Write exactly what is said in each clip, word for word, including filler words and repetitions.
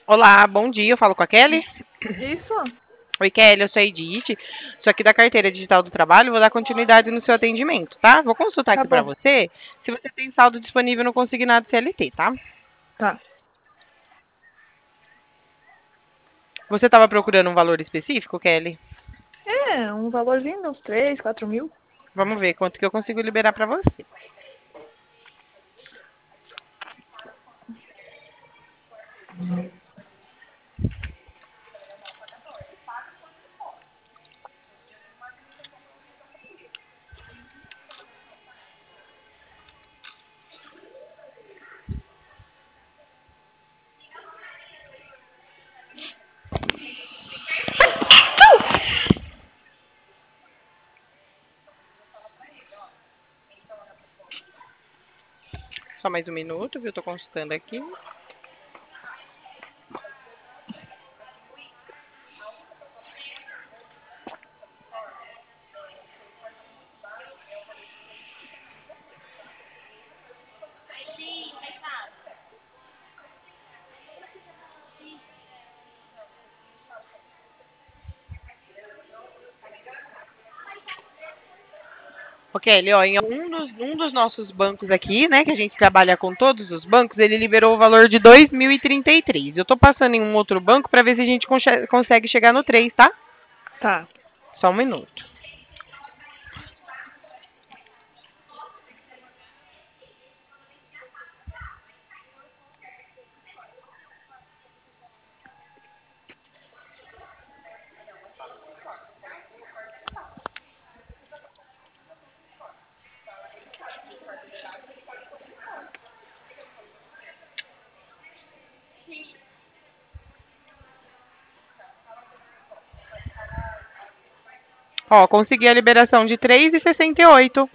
Olá, bom dia. Eu falo com a Kelly. Isso? Oi, Kelly, eu sou a Edith. Sou aqui da Carteira Digital do Trabalho. Vou dar continuidade no seu atendimento, tá? Vou consultar Tá aqui para bom. você se você tem saldo disponível no Consignado C L T, tá? Tá. Você estava procurando um valor específico, Kelly? É, um valorzinho de uns três, quatro mil. Vamos ver quanto que eu consigo liberar para você. Só mais um minuto, viu? Tô consultando aqui. Ok, ele, ó, em um dos, um dos nossos bancos aqui, né, que a gente trabalha com todos os bancos, ele liberou o valor de dois mil e trinta e três. Eu tô passando em um outro banco para ver se a gente conche- consegue chegar no três, tá? Tá. Só um minuto. Ó, consegui a liberação de três e sessenta e oito.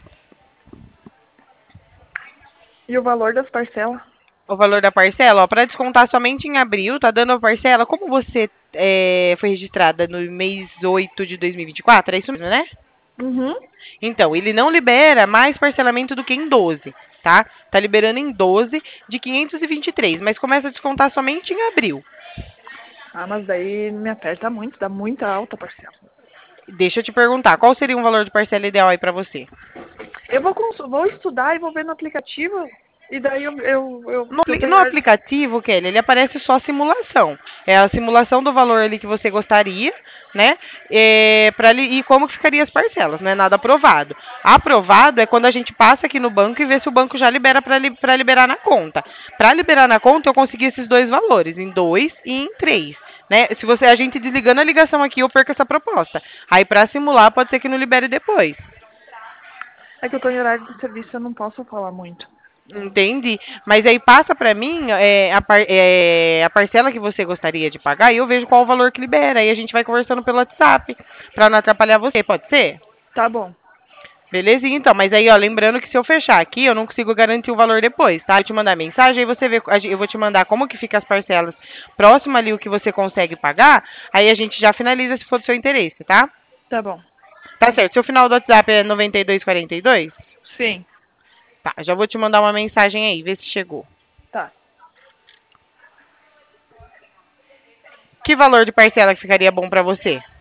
E o valor das parcelas? O valor da parcela, ó, para descontar somente em abril, tá dando a parcela, como você é, foi registrada no mês oito de dois mil e vinte e quatro, é isso mesmo, né? Uhum. Então, ele não libera mais parcelamento do que em doze, tá? Tá liberando em doze de quinhentos e vinte e três, mas começa a descontar somente em abril. Ah, mas daí me aperta muito, dá muita alta parcela. Deixa eu te perguntar, qual seria um valor de parcela ideal aí para você? Eu vou, cons- vou estudar e vou ver no aplicativo. E daí eu, eu, eu, No, se eu apli- no tenho. aplicativo, Kelly, ele aparece só simulação. É a simulação do valor ali que você gostaria, né? É, pra, li- e como que ficaria as parcelas, não é nada aprovado. Aprovado é quando a gente passa aqui no banco e vê se o banco já libera para li, pra liberar na conta. Para liberar na conta, eu consegui esses dois valores, em dois e em três. Né? Se você a gente desligando a ligação aqui, eu perco essa proposta. Aí, para simular, pode ser que não libere depois. É que eu tô em horário de serviço, eu não posso falar muito. Entendi. Mas aí passa para mim é, a, par, é, a parcela que você gostaria de pagar e eu vejo qual o valor que libera. Aí a gente vai conversando pelo WhatsApp para não atrapalhar você, pode ser? Tá bom. Belezinha, então. Mas aí, ó, lembrando que se eu fechar aqui, eu não consigo garantir o valor depois, tá? Eu te mandar mensagem, aí você vê, eu vou te mandar como que fica as parcelas próximo ali o que você consegue pagar. Aí a gente já finaliza se for do seu interesse, tá? Tá bom. Tá certo. Seu final do WhatsApp é noventa e dois quarenta e dois? Sim. Tá, já vou te mandar uma mensagem aí, vê se chegou. Tá. Que valor de parcela que ficaria bom para você?